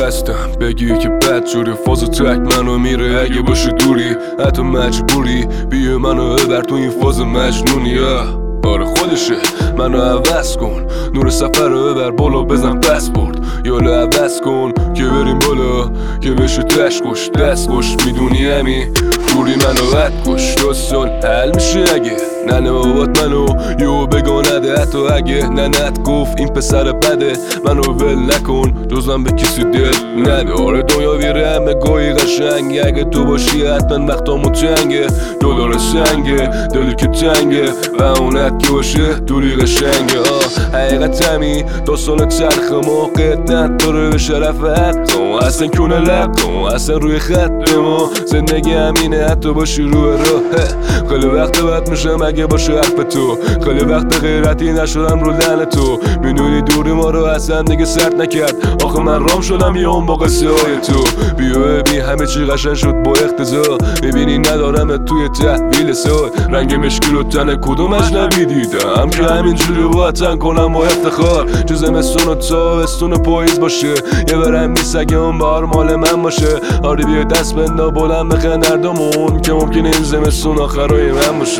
دستم بگی که بد جوری فاز تک منو میره اگه باشه دوری حتی مجبوری بیا منو ببر تو این فاز مجنونی. آره خودشه منو عوض کن نور سفر رو ببر بالا بزن پسپورت یالو عوض کن که بریم بالا که بشه تشکش دستکش میدونی همی دوری منو بد کش داستان حل میشه اگه ننه بابات منو یو بگانده حتی اگه ننت گفت این پسر بده منو ول نکن جزم به کسی دل نده. آره دنیا بیره همه گاهی قشنگه اگه تو باشی حتما وقتامو تنگه دلار سنگه دلی که تنگه و اونت که باشه دوری قشنگه. حقیقت همی داستان تلخ ما قدنت داره به شرف حق اصلا کنه لق اصلا روی خط ما زندگی همینه حتی باشی روی راه. خیلی وقت بد میشم اگه باشه حق به تو خیلی وقت غیرتی نشدم رو لعنت تو میدونی دوری ما رو اصلا دیگه سرد نکرد آخه من رام شدم یه اون با قصه های تو بیا ببین همه چی قشنگ شد با اقتضا میبینی ندارم توی تحویل سال رنگ مشکی رو تن کدومش نمیدیدم که همینجوری وطن کنم با افتخار جو زمستون و تابستون پاییز باشه یه برم نیست اگه اون بهار مال من باشه. آره بیا دست بندا بلند بخند هردمون که ممکنه این زمستون آخرای من باشه.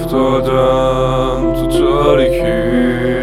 افتادم تو تاریکی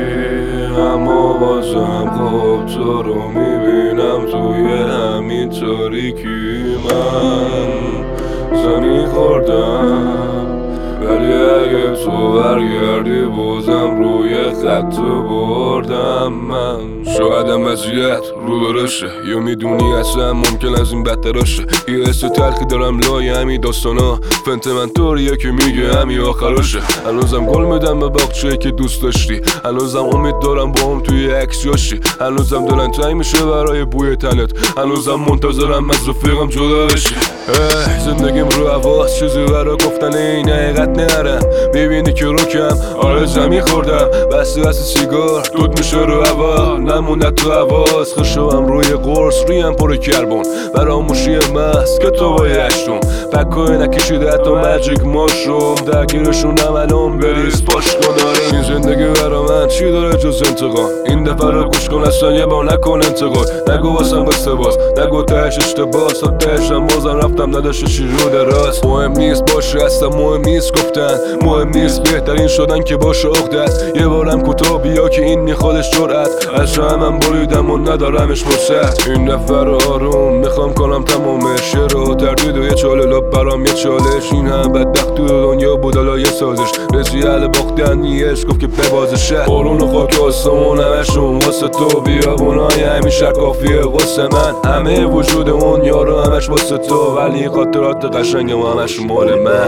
اما بازم خوب تو رو میبینم توی همین تاریکی من زنی خوردم ولی اگه تو برگردی بازم روی خط بردم من شایدم وضعیت رو برشه یا میدونی اصلا ممکن از این بدتر باشه یه حس تلخی دارم لای همین داستانا فنت من طوریه که میگه همین آخراشه هنوزم گل میدم به باغچه‌ای که دوست داشتی هنوزم امید دارم با هم توی عکس جاشی هنوزم دلم تنگ میشه برای بوی تنت هنوزم منتظرم از رفیقم جدا بشی. زندگیم رو حواس چیزی برای گفتن این حقیقت نرم میبینی که روکم آره زمین خوردم بسته سیگار دود میشه رو هوا نمونده تو حواس خشوام روی قرص رویم پر کربن فراموشی محض که تو با یشتم پکای نکشیده حتی مجیک ماشروم درگیرشونم الان بریز پاش کن. آره این زندگی برا من چی داره جز انتقام این دفعه رو گوش کن اصلا یه با نکن انتقاد نگو واسم قصه باز نگو تهش اشتباه تا تهشم بازم رفتم نداشته چی رو دراز مهم نیست باشه اصلا مهم نیست گفتن مهم نیست بهترین شدن که باشه عقدت یه بارم کوتاه بیا که این خودش جرأت از شمم بریدم و ندارمش فرصت این دفعه رو آروم میخوام کنم تمامش یه رو تردید و یه چاله لب برام یه چالش این هم بدبخت تو دنیا بودالا یه سازش رسی اهل باختن نیست گفت که ببازشه بارون و خاک آسمون همشون واسه تو بیابونای همیشه کافیه واسه من همه وجود اون یارو همش واسه تو ولی خاطرات قشنگ و همش مال من. ندارم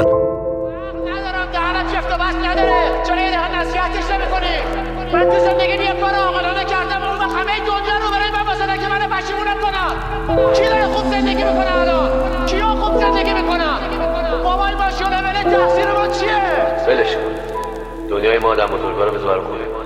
دهنم چفت و بس نداره چرا یه دهن نصیحتش نمی‌کنی؟ من تو زندگی یه کار عاقلانه کردم اون وقت همه دنیا رو برای من واسه که منو پشیمونم کنن. کی داره خوب زندگی میکنه الان؟ کیا خوب زندگی میکنن؟ بابای ماشاءالله ولی تقصیر ما چیه؟ ولش کن دنیای ما آدم بزرگوار بذار خوبه